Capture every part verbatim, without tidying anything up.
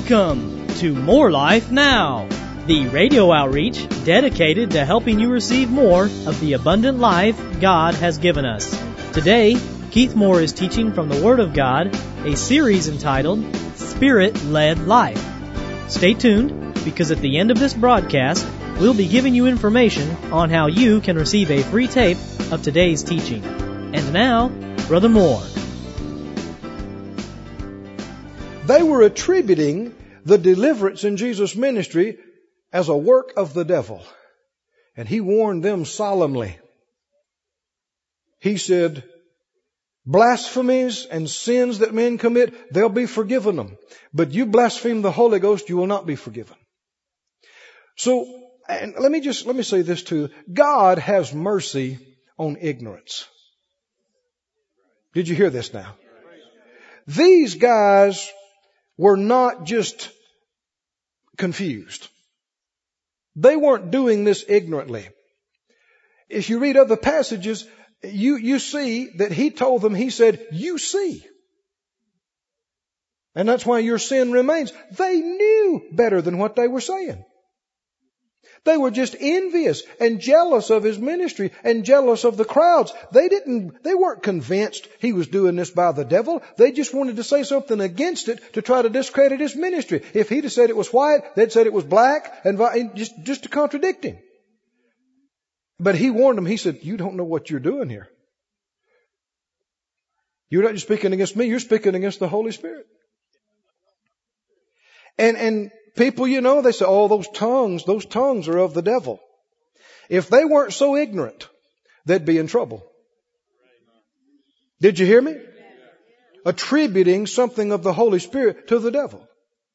Welcome to More Life Now, the radio outreach dedicated to helping you receive more of the abundant life God has given us. Today, Keith Moore is teaching from the Word of God, a series entitled Spirit-Led Life. Stay tuned, because at the end of this broadcast, we'll be giving you information on how you can receive a free tape of today's teaching. And now, Brother Moore. They were attributing the deliverance in Jesus' ministry as a work of the devil. And he warned them solemnly. He said, blasphemies and sins that men commit, they'll be forgiven them. But you blaspheme the Holy Ghost, you will not be forgiven. So, and let me just, let me say this too. God has mercy on ignorance. Did you hear this now? These guys were not just confused. They weren't doing this ignorantly. If you read other passages, you, you see that he told them, he said, you see. And that's why your sin remains. They knew better than what they were saying. They were just envious and jealous of his ministry and jealous of the crowds. They didn't, they weren't convinced he was doing this by the devil. They just wanted to say something against it to try to discredit his ministry. If he'd have said it was white, they'd said it was black, and just, just to contradict him. But he warned them. He said, you don't know what you're doing here. You're not just speaking against me, you're speaking against the Holy Spirit. And, and, people, you know, they say, oh, those tongues, those tongues are of the devil. If they weren't so ignorant, they'd be in trouble. Did you hear me? Attributing something of the Holy Spirit to the devil.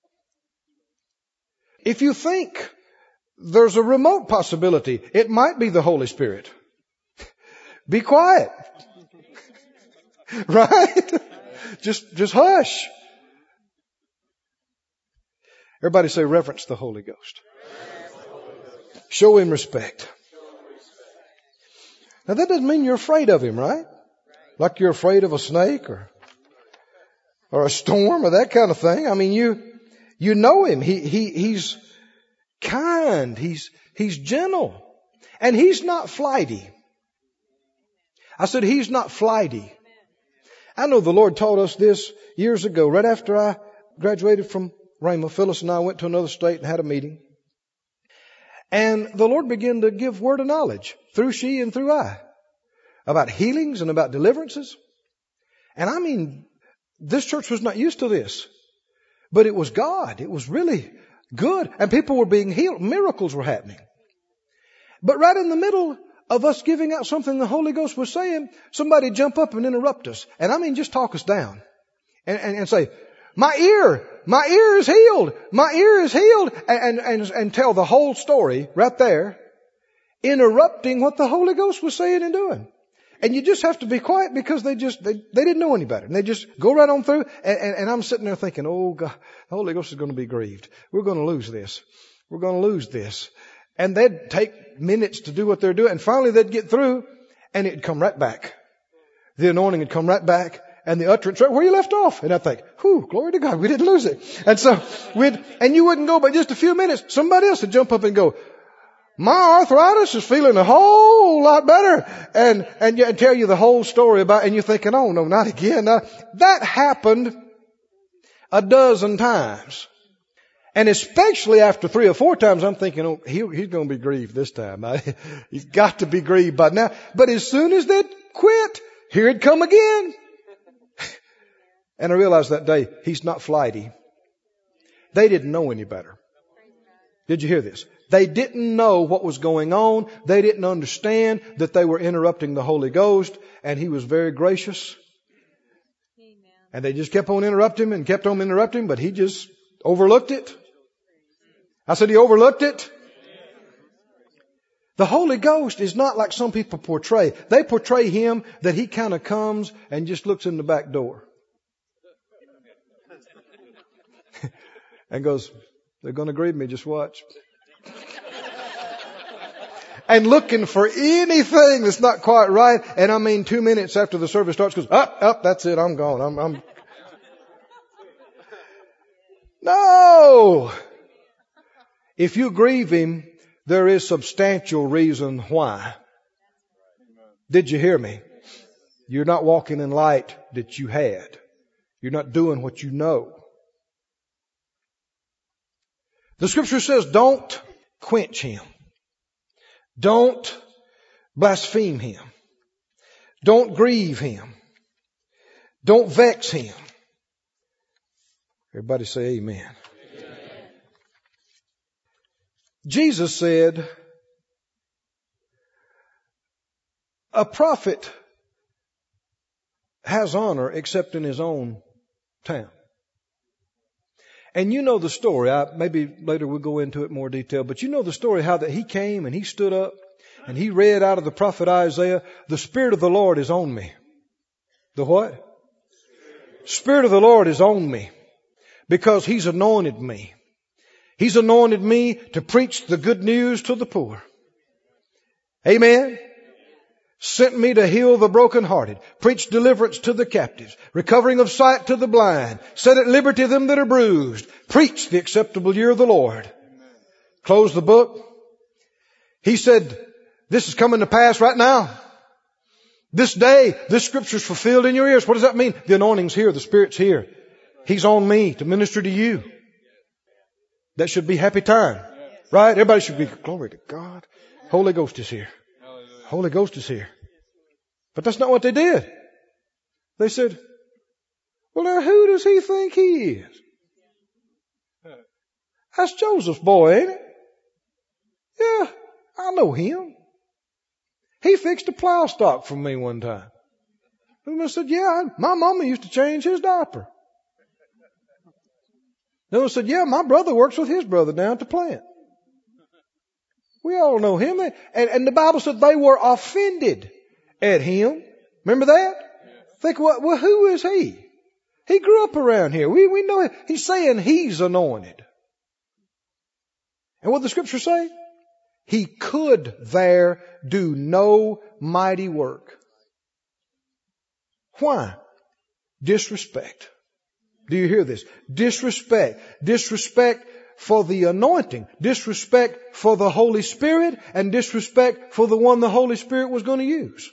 If you think there's a remote possibility, it might be the Holy Spirit. Be quiet. Right? Just, just hush. Everybody say, reverence the Holy Ghost. Show him respect. Now that doesn't mean you're afraid of him, right? Like you're afraid of a snake or, or a storm or that kind of thing. I mean, you, you know him. He, he, he's kind. He's, he's gentle. And he's not flighty. I said, he's not flighty. I know the Lord taught us this years ago, right after I graduated from Rhema. Phyllis and I went to another state and had a meeting. And the Lord began to give word of knowledge through she and through I about healings and about deliverances. And I mean, this church was not used to this, but it was God. It was really good. And people were being healed. Miracles were happening. But right in the middle of us giving out something the Holy Ghost was saying, somebody jump up and interrupt us. And I mean, just talk us down and, and, and say, My ear, my ear is healed. My ear is healed. And, and, and tell the whole story right there, interrupting what the Holy Ghost was saying and doing. And you just have to be quiet because they just, they, they didn't know any better. And they just go right on through. And, and, and I'm sitting there thinking, oh God, the Holy Ghost is going to be grieved. We're going to lose this. We're going to lose this. And they'd take minutes to do what they're doing. And finally they'd get through and it'd come right back. The anointing would come right back. And the utterance right where you left off. And I think, whew, glory to God, we didn't lose it. And so we'd, and you wouldn't go but just a few minutes. Somebody else would jump up and go, my arthritis is feeling a whole lot better. And, and, and tell you the whole story about, and you're thinking, oh no, not again. Now, that happened a dozen times. And especially after three or four times, I'm thinking, oh, he, he's going to be grieved this time. He's got to be grieved by now. But as soon as they'd quit, here it'd come again. And I realized that day, he's not flighty. They didn't know any better. Did you hear this? They didn't know what was going on. They didn't understand that they were interrupting the Holy Ghost. And he was very gracious. And they just kept on interrupting him and kept on interrupting, but he just overlooked it. I said he overlooked it. The Holy Ghost is not like some people portray. They portray him that he kind of comes and just looks in the back door. And goes, they're going to grieve me, just watch. And looking for anything that's not quite right. And I mean, two minutes after the service starts, goes, up, up, that's it, I'm gone. I'm, I'm. No, So, if you grieve Him, there is substantial reason why. Did you hear me? You're not walking in light that you had. You're not doing what you know. The Scripture says, don't quench Him. Don't blaspheme Him. Don't grieve Him. Don't vex Him. Everybody say amen. Amen. Jesus said, a prophet has honor except in his own town. And you know the story. I, maybe later we'll go into it in more detail. But you know the story how that he came and he stood up and he read out of the prophet Isaiah, the Spirit of the Lord is on me. The what? Spirit of the Lord is on me because He's anointed me. He's anointed me to preach the good news to the poor. Amen. Sent me to heal the brokenhearted, preach deliverance to the captives, recovering of sight to the blind, set at liberty them that are bruised, preach the acceptable year of the Lord. Amen. Close the book. He said, this is coming to pass right now. This day, this Scripture is fulfilled in your ears. What does that mean? The anointing's here. The Spirit's here. He's on me to minister to you. That should be happy time. Right? Everybody should be, glory to God. Holy Ghost is here. Holy Ghost is here. But that's not what they did. They said, well, now who does he think he is? That's Joseph's boy, ain't it? Yeah, I know him. He fixed a plow stock for me one time. And I said, yeah, my mama used to change his diaper. Then I said, yeah, my brother works with his brother down at the plant. We all know him. And, and the Bible said they were offended at him. Remember that? Think, well, well, who is he? He grew up around here. We, we know him. He's saying he's anointed. And what did the Scripture say? He could there do no mighty work. Why? Disrespect. Do you hear this? Disrespect. Disrespect for the anointing. Disrespect for the Holy Spirit. And disrespect for the one the Holy Spirit was going to use.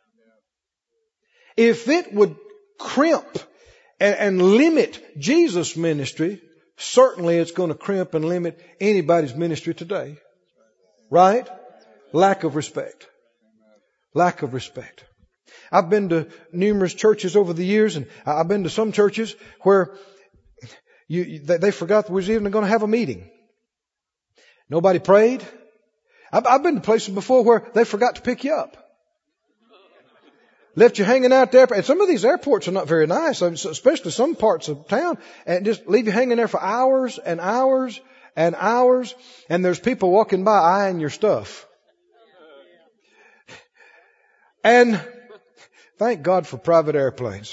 If it would crimp and, and limit Jesus' ministry, certainly it's going to crimp and limit anybody's ministry today. Right? Lack of respect. Lack of respect. I've been to numerous churches over the years, and I've been to some churches where you, they forgot there was even going to have a meeting. Nobody prayed. I've, I've been to places before where they forgot to pick you up. Left you hanging out there. And some of these airports are not very nice, especially some parts of town, and just leave you hanging there for hours and hours and hours. And there's people walking by eyeing your stuff. And thank God for private airplanes.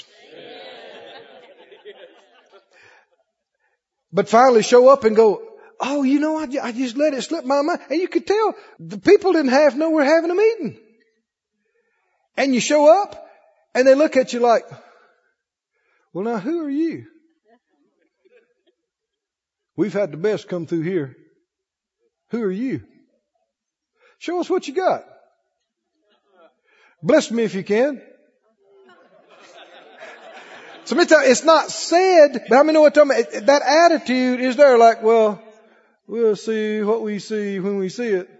But finally show up and go, oh, you know, I, I just let it slip my mind. And you could tell the people didn't have know we're having a meeting. And you show up and they look at you like, well, now who are you? We've had the best come through here. Who are you? Show us what you got. Bless me if you can. So it's not said, but how many know what I'm talking about? That attitude is there like, well, we'll see what we see when we see it.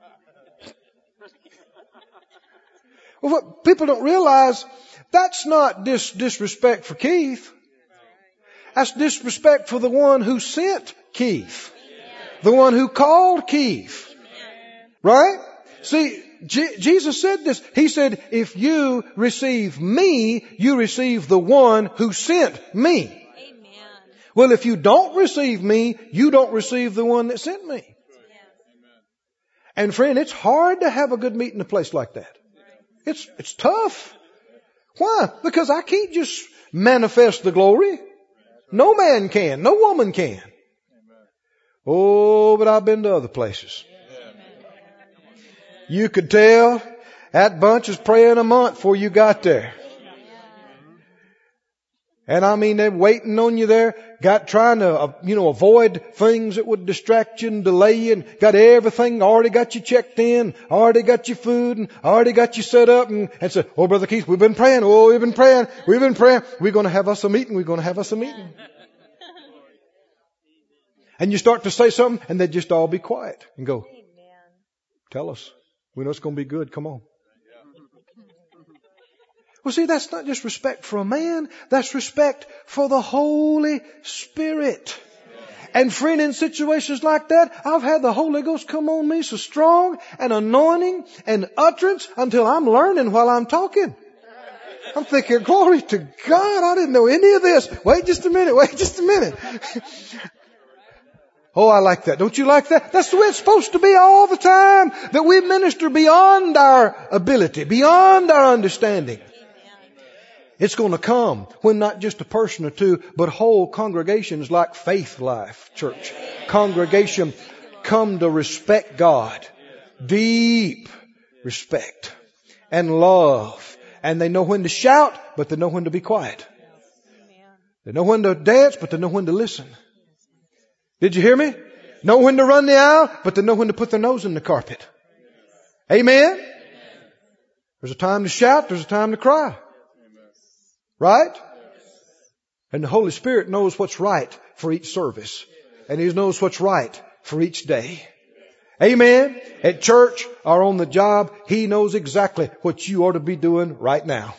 Well, what people don't realize, that's not dis- disrespect for Keith. That's disrespect for the one who sent Keith. The one who called Keith. Right? See, Je- Jesus said this. He said, if you receive me, you receive the one who sent me. Amen. Well, if you don't receive me, you don't receive the one that sent me. Yes. And friend, it's hard to have a good meeting in a place like that. It's, it's tough. Why? Because I can't just manifest the glory. No man can. No woman can. Oh, but I've been to other places. You could tell that bunch was praying a month before you got there. And I mean, they're waiting on you there, got trying to, uh, you know, avoid things that would distract you and delay you, and got everything, already got you checked in, already got your food, and already got you set up, and, and said, oh, Brother Keith, we've been praying, oh, we've been praying, we've been praying, we're going to have us a meeting, we're going to have us a meeting. And you start to say something, and they just all be quiet and go, tell us. We know it's going to be good, come on. Well, see, that's not just respect for a man. That's respect for the Holy Spirit. And friend, in situations like that, I've had the Holy Ghost come on me so strong and anointing and utterance until I'm learning while I'm talking. I'm thinking, glory to God, I didn't know any of this. Wait just a minute, wait just a minute. Oh, I like that. Don't you like that? That's the way it's supposed to be all the time. That we minister beyond our ability, beyond our understanding. It's going to come when not just a person or two, but whole congregations like Faith Life Church congregation come to respect God. Deep respect and love. And they know when to shout, but they know when to be quiet. They know when to dance, but they know when to listen. Did you hear me? Know when to run the aisle, but they know when to put their nose in the carpet. Amen? There's a time to shout, there's a time to cry. Right? And the Holy Spirit knows what's right for each service. And He knows what's right for each day. Amen? At church or on the job, He knows exactly what you ought to be doing right now.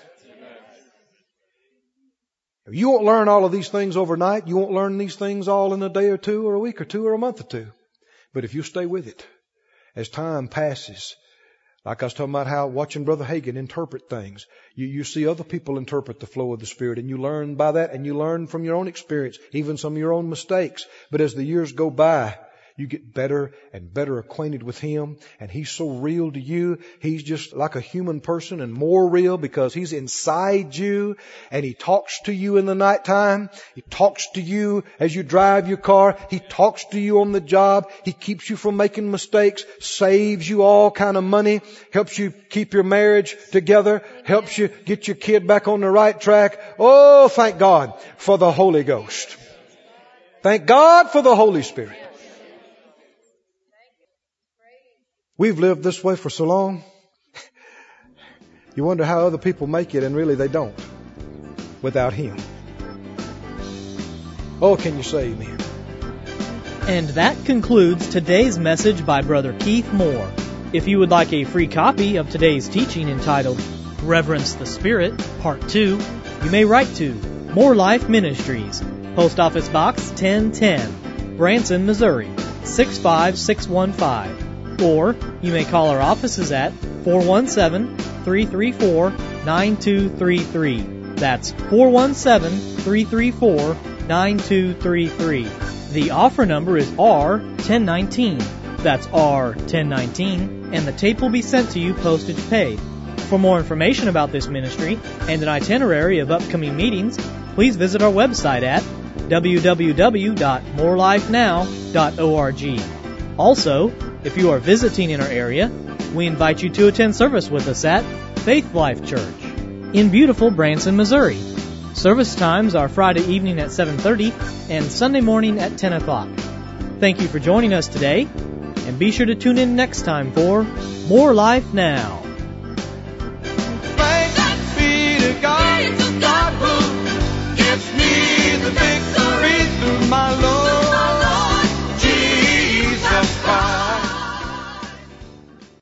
You won't learn all of these things overnight. You won't learn these things all in a day or two or a week or two or a month or two. But if you stay with it, as time passes, like I was talking about how watching Brother Hagin interpret things. You, you see other people interpret the flow of the Spirit, and you learn by that, and you learn from your own experience, even some of your own mistakes. But as the years go by, you get better and better acquainted with Him, and He's so real to you. He's just like a human person and more real because He's inside you, and He talks to you in the nighttime. He talks to you as you drive your car. He talks to you on the job. He keeps you from making mistakes, saves you all kind of money, helps you keep your marriage together, helps you get your kid back on the right track. Oh, thank God for the Holy Ghost. Thank God for the Holy Spirit. We've lived this way for so long. You wonder how other people make it, and really they don't. Without Him. Oh, can you say amen? And that concludes today's message by Brother Keith Moore. If you would like a free copy of today's teaching entitled Reverence the Spirit, Part two, you may write to More Life Ministries, Post Office Box ten ten, Branson, Missouri, six five six one five. Or you may call our offices at four one seven, three three four, nine two three three. That's four one seven, three three four, nine two three three. The offer number is R ten nineteen. That's R ten nineteen, and the tape will be sent to you postage paid. For more information about this ministry and an itinerary of upcoming meetings, please visit our website at w w w dot more life now dot org. Also, if you are visiting in our area, we invite you to attend service with us at Faith Life Church in beautiful Branson, Missouri. Service times are Friday evening at seven thirty and Sunday morning at ten o'clock. Thank you for joining us today, and be sure to tune in next time for More Life Now.